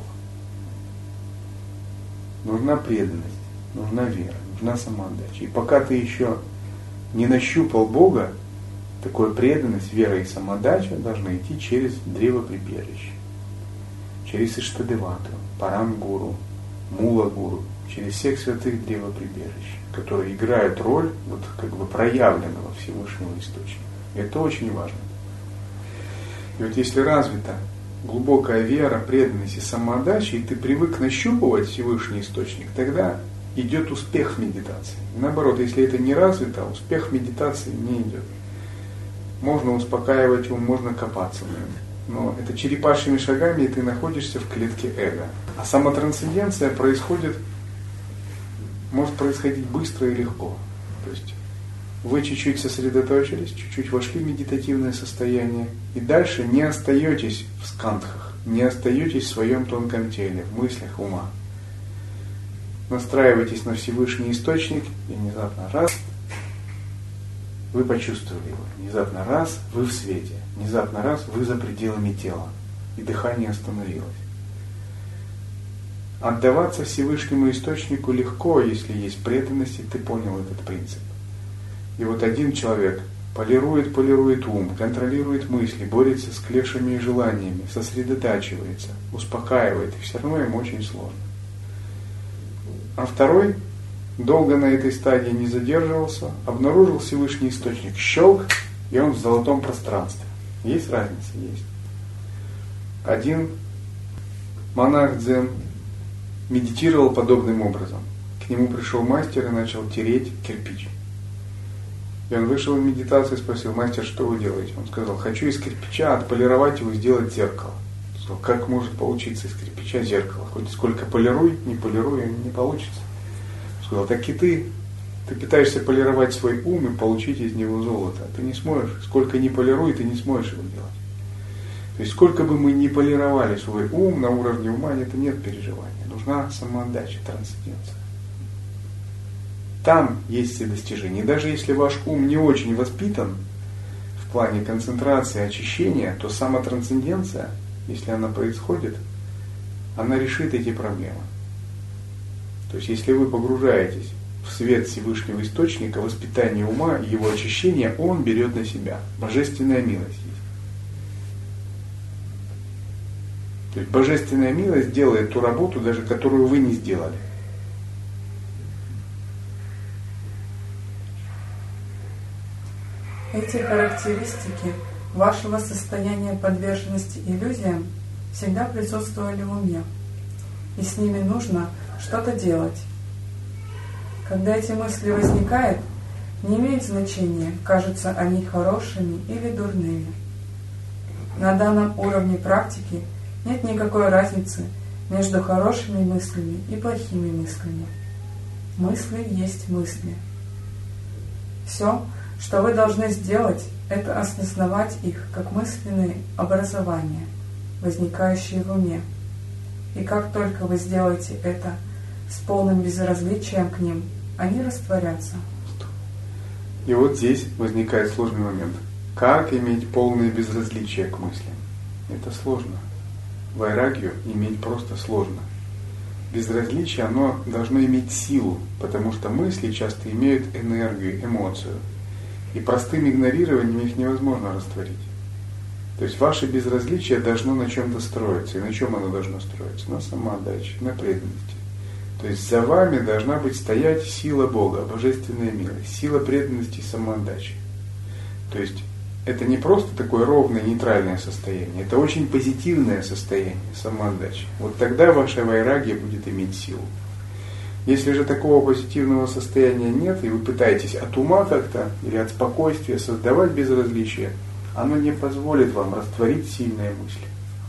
Нужна преданность, нужна вера, нужна самоотдача. И пока ты еще не нащупал Бога, такая преданность, вера и самоотдача должны идти через древоприбежище, через Иштадевату, Парамгуру, Мула-гуру, через всех святых древоприбежищ, которые играют роль проявленного Всевышнего источника. И это очень важно. И вот если развита глубокая вера, преданность и самоотдача, и ты привык нащупывать Всевышний источник, тогда идет успех в медитации. И наоборот, если это не развито, успех в медитации не идет. Можно успокаивать ум, можно копаться в нем. Но это черепашьими шагами, и ты находишься в клетке эго. А самотрансценденция может происходить быстро и легко. То есть вы чуть-чуть сосредоточились, чуть-чуть вошли в медитативное состояние, и дальше не остаетесь в скандхах, не остаетесь в своем тонком теле, в мыслях ума. Настраивайтесь на Всевышний источник, и внезапно раз, вы почувствовали его, внезапно раз, вы в свете, внезапно раз, вы за пределами тела, и дыхание остановилось. Отдаваться Всевышнему источнику легко, если есть преданность, и ты понял этот принцип. И вот один человек полирует ум, контролирует мысли, борется с клешами и желаниями, сосредотачивается, успокаивает, и все равно ему очень сложно. А второй долго на этой стадии не задерживался, обнаружил Всевышний источник, щелк, и он в золотом пространстве. Есть разница? Есть. Один монах дзен медитировал подобным образом. К нему пришел мастер и начал тереть кирпич. И он вышел в медитацию и спросил: мастер, что вы делаете? Он сказал: хочу из кирпича отполировать его и сделать зеркало. Он сказал: как может получиться из кирпича зеркало? Хоть сколько полируй, не получится. Он сказал: так и ты пытаешься полировать свой ум и получить из него золото. Ты не сможешь. Сколько ни полируй, ты не сможешь его делать. То есть сколько бы мы ни полировали свой ум, на уровне ума это нет переживания. Нужна самоотдача, трансценденция. Там есть все достижения. И даже если ваш ум не очень воспитан в плане концентрации, очищения, то самотрансценденция, если она происходит, она решит эти проблемы. То есть если вы погружаетесь в свет Всевышнего Источника, воспитание ума и его очищение, он берет на себя. Божественная милость есть. То есть божественная милость делает ту работу, даже которую вы не сделали. Эти характеристики вашего состояния подверженности иллюзиям всегда присутствовали в уме, и с ними нужно что-то делать. Когда эти мысли возникают, не имеет значения, кажутся они хорошими или дурными. На данном уровне практики нет никакой разницы между хорошими мыслями и плохими мыслями. Мысли есть мысли. Все, что вы должны сделать, это осознавать их как мысленные образования, возникающие в уме. И как только вы сделаете это с полным безразличием к ним, они растворятся. И вот здесь возникает сложный момент. Как иметь полное безразличие к мыслям? Это сложно. Вайрагию иметь просто сложно. Безразличие, оно должно иметь силу, потому что мысли часто имеют энергию, эмоцию. И простым игнорированием их невозможно растворить. То есть ваше безразличие должно на чем-то строиться. И на чем оно должно строиться? На самоотдаче, на преданности. То есть за вами должна быть стоять сила Бога, божественная милость, сила преданности и самоотдачи. То есть это не просто такое ровное, нейтральное состояние, это очень позитивное состояние самоотдачи. Вот тогда ваша вайрагия будет иметь силу. Если же такого позитивного состояния нет, и вы пытаетесь от ума как-то или от спокойствия создавать безразличие, оно не позволит вам растворить сильные мысли.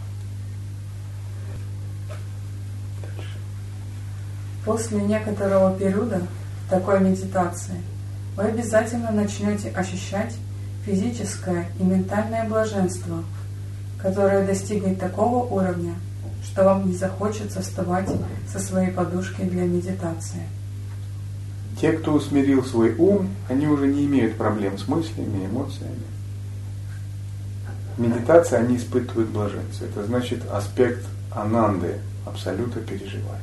После некоторого периода такой медитации вы обязательно начнете ощущать физическое и ментальное блаженство, которое достигнет такого уровня, что вам не захочется вставать со своей подушки для медитации. Те, кто усмирил свой ум, они уже не имеют проблем с мыслями, эмоциями. Медитация, они испытывают блаженство. Это значит аспект ананды, абсолюта переживается.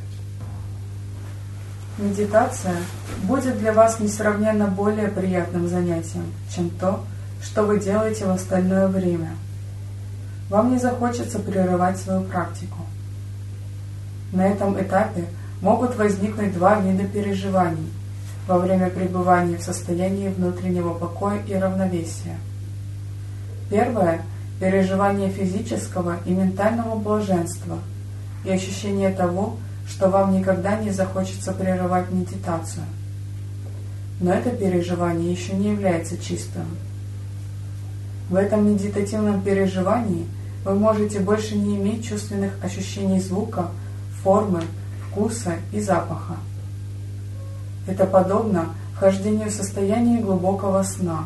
Медитация будет для вас несравненно более приятным занятием, чем то, что вы делаете в остальное время. Вам не захочется прерывать свою практику. На этом этапе могут возникнуть два вида переживаний во время пребывания в состоянии внутреннего покоя и равновесия. Первое – переживание физического и ментального блаженства и ощущение того, что вам никогда не захочется прерывать медитацию. Но это переживание еще не является чистым. В этом медитативном переживании вы можете больше не иметь чувственных ощущений звука, формы, вкуса и запаха. Это подобно вхождению в состояние глубокого сна.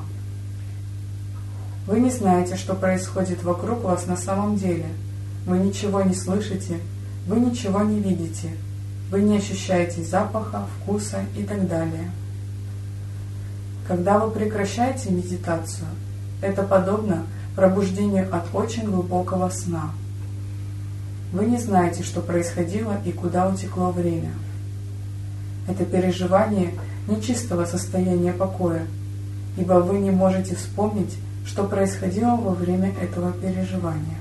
Вы не знаете, что происходит вокруг вас на самом деле. Вы ничего не слышите, вы ничего не видите, вы не ощущаете запаха, вкуса и так далее. Когда вы прекращаете медитацию, это подобно пробуждению от очень глубокого сна. Вы не знаете, что происходило и куда утекло время. Это переживание нечистого состояния покоя, ибо вы не можете вспомнить, что происходило во время этого переживания.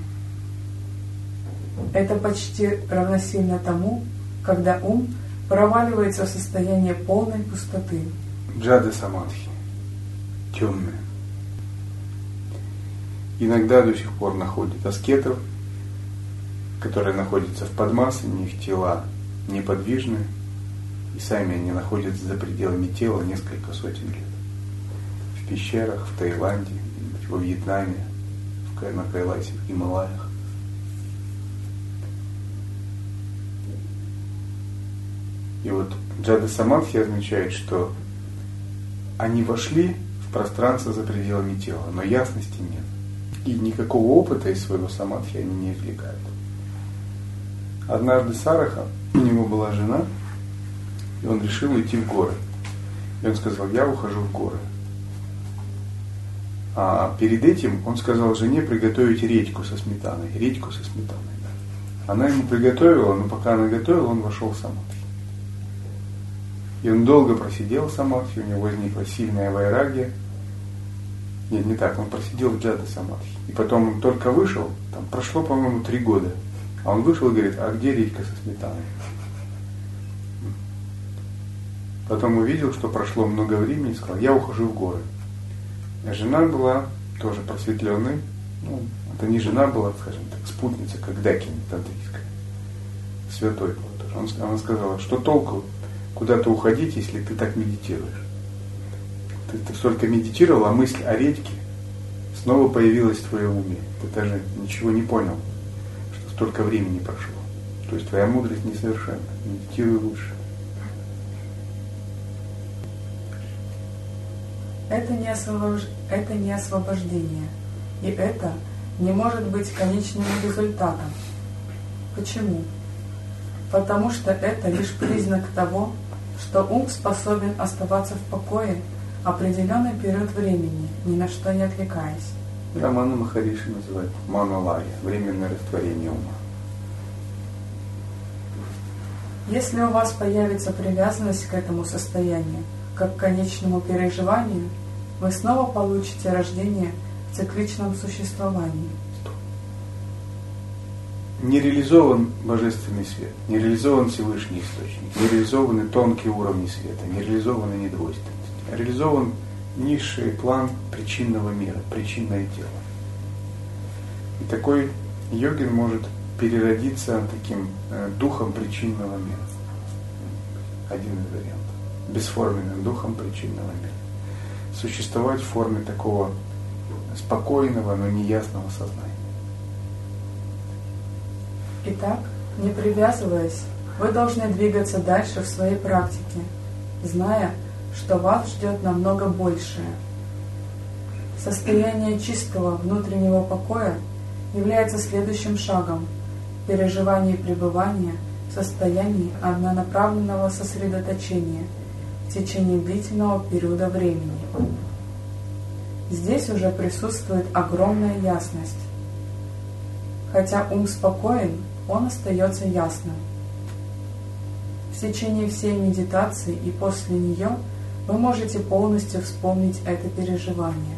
Это почти равносильно тому, когда ум проваливается в состояние полной пустоты. Джада самадхи. Темная. Иногда до сих пор находят аскетов, которые находятся в падмасане, их тела неподвижны, и сами они находятся за пределами тела несколько сотен лет. В пещерах, в Таиланде, во Вьетнаме, на Кайласе, в Гималаях. И вот джада самадхи означает, что они вошли в пространство за пределами тела, но ясности нет. И никакого опыта из своего самадхи они не извлекают. Однажды Сараха, у него была жена, и он решил идти в горы. И он сказал: я ухожу в горы. А перед этим он сказал жене приготовить редьку со сметаной. Редьку со сметаной, да. Она ему приготовила, но пока она готовила, он вошел в самадхи. И он долго просидел в самадхи, у него возникла сильная вайрагия. Нет, не так, он просидел в джата самадхи. И потом он только вышел, там прошло, по-моему, 3 года. А он вышел и говорит: а где редька со сметаной? Потом увидел, что прошло много времени, и сказал: я ухожу в горы. А жена была тоже просветленной. Ну, это не жена была, скажем так, спутница, как Дакини тантрийская. Святой была тоже. Она сказала: что толку куда-то уходить, если ты так медитируешь? Ты столько медитировал, а мысль о редьке снова появилась в твоем уме. Ты даже ничего не понял, что столько времени прошло. То есть твоя мудрость несовершенна. Медитируй лучше. Это не освобождение. И это не может быть конечным результатом. Почему? Потому что это лишь признак того, что ум способен оставаться в покое определенный период времени, ни на что не отвлекаясь. Рамана Махариши называют маналая, временное растворение ума. Если у вас появится привязанность к этому состоянию, как к конечному переживанию, вы снова получите рождение в цикличном существовании. Не реализован божественный свет, не реализован Всевышний источник, не реализованы тонкие уровни света, не реализована недвойственность. Реализован низший план причинного мира, причинное тело. И такой йогин может переродиться таким духом причинного мира. Один из вариантов. Бесформенным духом причинного мира. Существовать в форме такого спокойного, но неясного сознания. Итак, не привязываясь, вы должны двигаться дальше в своей практике, зная, что вас ждет намного большее. Состояние чистого внутреннего покоя является следующим шагом в переживании пребывания в состоянии однонаправленного сосредоточения в течение длительного периода времени. Здесь уже присутствует огромная ясность. Хотя ум спокоен, он остается ясным. В течение всей медитации и после нее вы можете полностью вспомнить это переживание.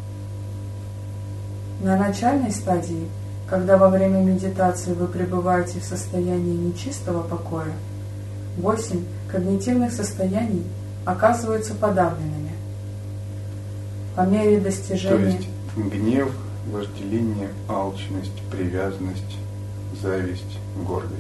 На начальной стадии, когда во время медитации вы пребываете в состоянии нечистого покоя, 8 когнитивных состояний оказываются подавленными. По мере достижения... То есть гнев, вожделение, алчность, привязанность, зависть, гордость.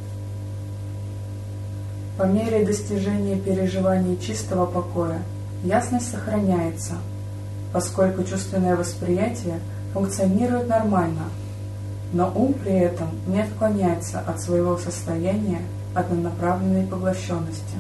По мере достижения переживания чистого покоя ясность сохраняется, поскольку чувственное восприятие функционирует нормально, но ум при этом не отклоняется от своего состояния однонаправленной поглощенности.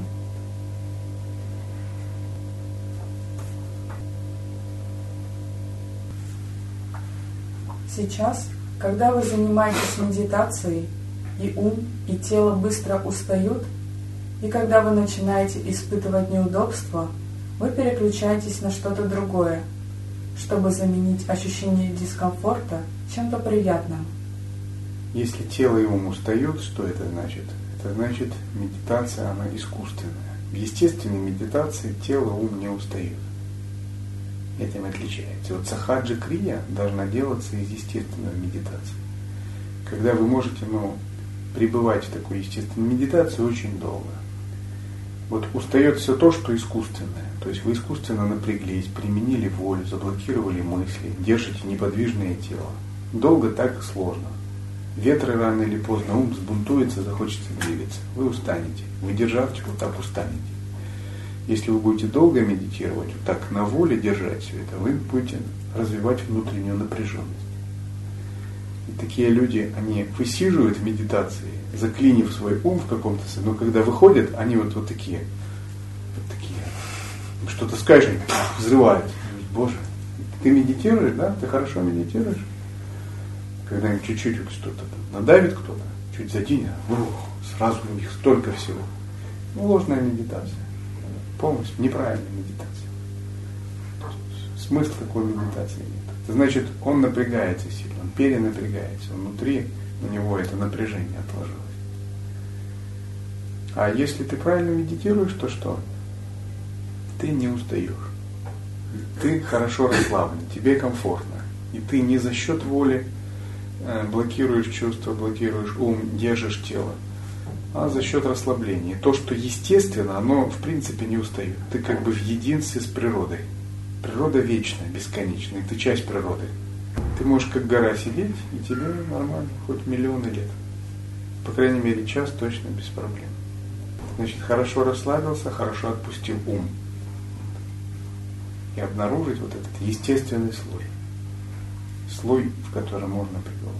Сейчас, когда вы занимаетесь медитацией, и ум, и тело быстро устают, и когда вы начинаете испытывать неудобства, вы переключаетесь на что-то другое, чтобы заменить ощущение дискомфорта чем-то приятным. Если тело и ум устают, что это значит? Это значит, медитация, она искусственная. В естественной медитации тело, ум не устают. Этим отличается. Вот сахаджа крия должна делаться из естественной медитации. Когда вы можете пребывать в такой естественной медитации очень долго. Вот устает все то, что искусственное. То есть вы искусственно напряглись, применили волю, заблокировали мысли, держите неподвижное тело. Долго так сложно. Ветры рано или поздно ум взбунтуется, захочется двигаться. Вы устанете. Вы державте, вот так устанете. Если вы будете долго медитировать, вот так на воле держать все это, вы будете развивать внутреннюю напряженность. И такие люди, они высиживают в медитации, заклинив свой ум в каком-то смысле, но когда выходят, они вот такие. Что-то скажешь, взрывают. Боже, ты медитируешь, да? Ты хорошо медитируешь? Когда им чуть-чуть вот что-то надавит кто-то, чуть заденет, сразу у них столько всего. Ложная медитация. Полностью неправильная медитация. Смысла такой медитации нет. Это значит, он напрягается сильно, он перенапрягается, внутри у него это напряжение отложилось. А если ты правильно медитируешь, то что? Ты не устаешь. Ты хорошо расслаблен, тебе комфортно. И ты не за счет воли блокируешь чувства, блокируешь ум, держишь тело, а за счет расслабления. То, что естественно, оно в принципе не устает. Ты как бы в единстве с природой. Природа вечная, бесконечная, ты часть природы. Ты можешь как гора сидеть, и тебе нормально, хоть миллионы лет. По крайней мере, час точно без проблем. Значит, хорошо расслабился, хорошо отпустил ум. И обнаружить вот этот естественный слой. Слой, в котором можно пребывать.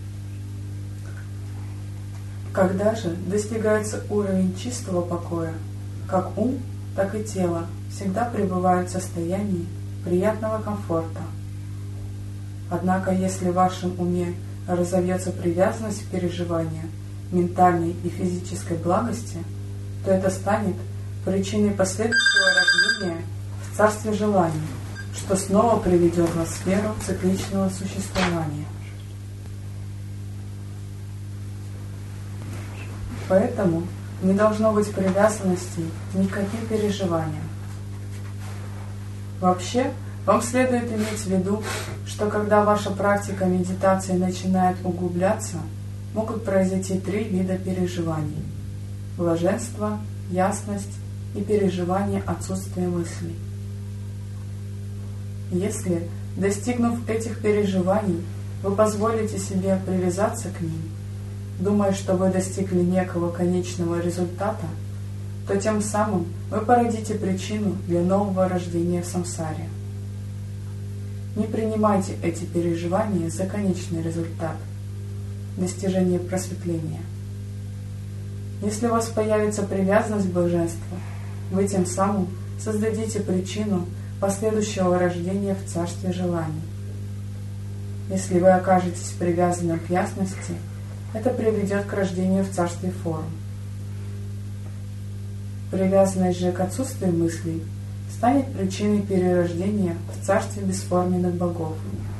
Когда же достигается уровень чистого покоя, как ум, так и тело всегда пребывают в состоянии приятного комфорта. Однако, если в вашем уме разовьется привязанность к переживанию ментальной и физической благости, то это станет причиной последующего рождения в царстве желаний, что снова приведет вас в сферу цикличного существования. Поэтому не должно быть привязанности ни к каким переживаниям. Вообще, вам следует иметь в виду, что когда ваша практика медитации начинает углубляться, могут произойти 3 вида переживаний: блаженство, ясность и переживание отсутствия мыслей. Если, достигнув этих переживаний, вы позволите себе привязаться к ним, думая, что вы достигли некого конечного результата, то тем самым вы породите причину для нового рождения в самсаре. Не принимайте эти переживания за конечный результат – достижение просветления. Если у вас появится привязанность к блаженству, вы тем самым создадите причину последующего рождения в царстве желаний. Если вы окажетесь привязанным к ясности, это приведет к рождению в царстве форм. Привязанность же к отсутствию мыслей станет причиной перерождения в царстве бесформенных богов.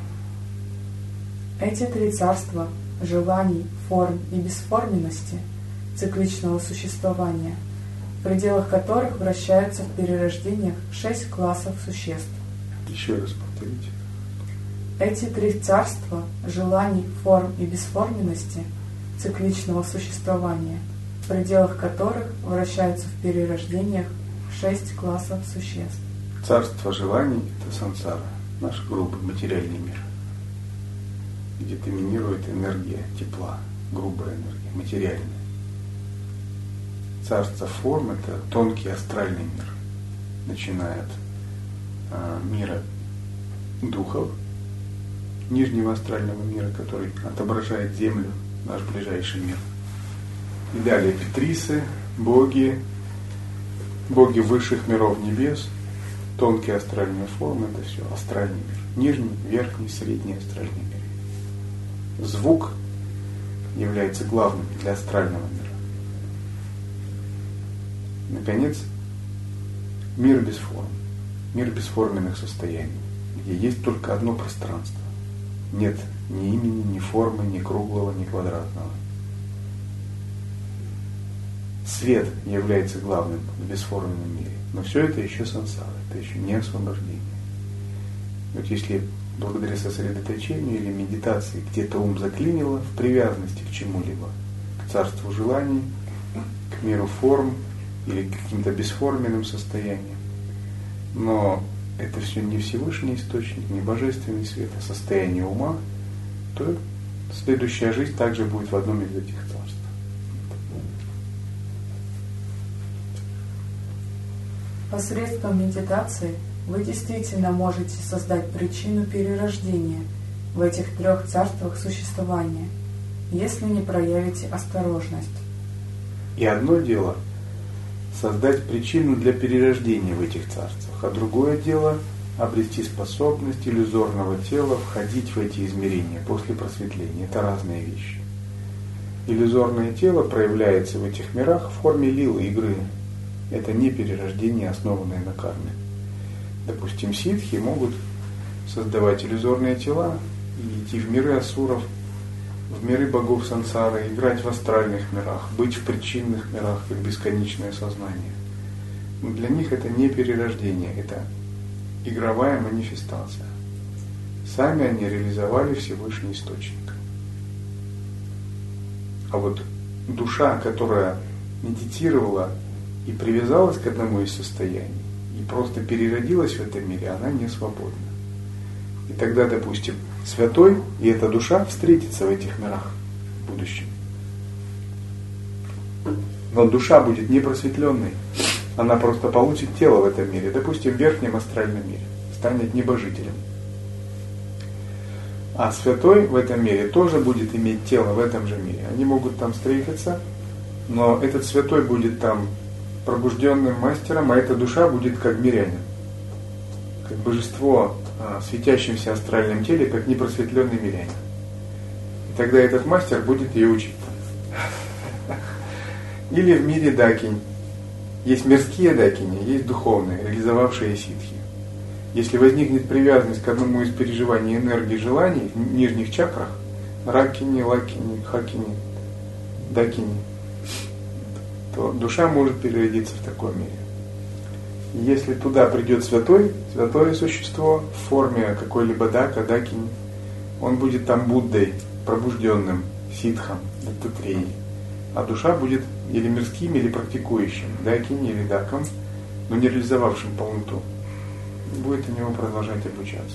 Эти 3 царства – желаний, форм и бесформенности, цикличного существования, в пределах которых вращаются в перерождениях 6 классов существ. Еще раз повторите. Эти 3 царства – желаний, форм и бесформенности, цикличного существования, в пределах которых вращаются в перерождениях 6 классов существ. Царство желаний – это сансара, наш грубый материальный мир, где доминирует энергия тепла, грубая энергия, материальная. Царство форм – это тонкий астральный мир, начиная от мира духов, нижнего астрального мира, который отображает Землю, наш ближайший мир. И далее Петрисы, боги высших миров небес, тонкие астральные формы, это все астральный мир. Нижний, верхний, средний астральный мир. Звук является главным для астрального мира. Наконец, мир без форм, мир бесформенных состояний, где есть только одно пространство. Нет ни имени, ни формы, ни круглого, ни квадратного. Свет является главным в бесформенном мире. Но все это еще сансара, это еще не освобождение. Вот если благодаря сосредоточению или медитации где-то ум заклинило в привязанности к чему-либо, к царству желаний, к миру форм или к каким-то бесформенным состояниям, но это все не Всевышний источник, не божественный свет, а состояние ума, то следующая жизнь также будет в одном из этих царств. Посредством медитации вы действительно можете создать причину перерождения в этих 3 царствах существования, если не проявите осторожность. И одно дело создать причину для перерождения в этих царствах, а другое дело обрести способность иллюзорного тела входить в эти измерения после просветления. Это разные вещи. Иллюзорное тело проявляется в этих мирах в форме лилы, игры. Это не перерождение, основанное на карме. Допустим, ситхи могут создавать иллюзорные тела и идти в миры асуров, в миры богов сансары, играть в астральных мирах, быть в причинных мирах, как бесконечное сознание. Но для них это не перерождение, это игровая манифестация. Сами они реализовали Всевышний Источник. А вот душа, которая медитировала и привязалась к одному из состояний, и просто переродилась в этом мире, она не свободна. И тогда, допустим, святой и эта душа встретятся в этих мирах в будущем. Но душа будет не просветленной. Она просто получит тело в этом мире, допустим, в верхнем астральном мире, станет небожителем. А святой в этом мире тоже будет иметь тело в этом же мире. Они могут там встретиться, но этот святой будет там пробужденным мастером, а эта душа будет как мирянин, как божество в светящемся астральном теле, как непросветленный мирянин. И тогда этот мастер будет ее учить. Или в мире дакинь. Есть мирские дакини, есть духовные, реализовавшие ситхи. Если возникнет привязанность к одному из переживаний энергии желаний в нижних чакрах, ракини, лакини, хакини, дакини, то душа может переродиться в таком мире. И если туда придет святое существо в форме какой-либо дака, дакини, он будет там Буддой, пробужденным, ситхом, даттатреей. А душа будет или мирским, или практикующим, дакини или даком, но не реализовавшим полноту. Будет у него продолжать обучаться.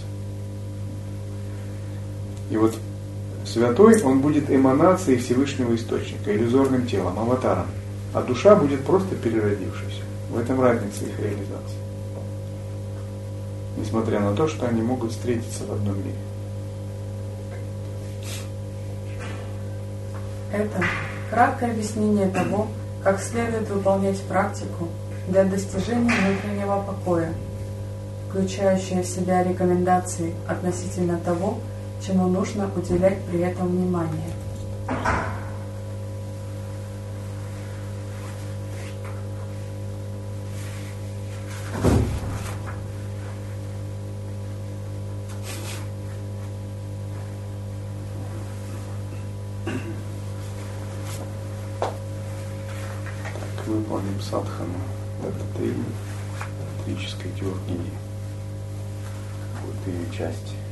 И вот святой, он будет эманацией Всевышнего Источника, иллюзорным телом, аватаром. А душа будет просто переродившейся. В этом разница их реализации. Несмотря на то, что они могут встретиться в одном мире. Это краткое объяснение того, как следует выполнять практику для достижения внутреннего покоя, включающее в себя рекомендации относительно того, чему нужно уделять при этом внимание. Выполним садхану даттатреи, тантрической теоргии, какую-то ее часть.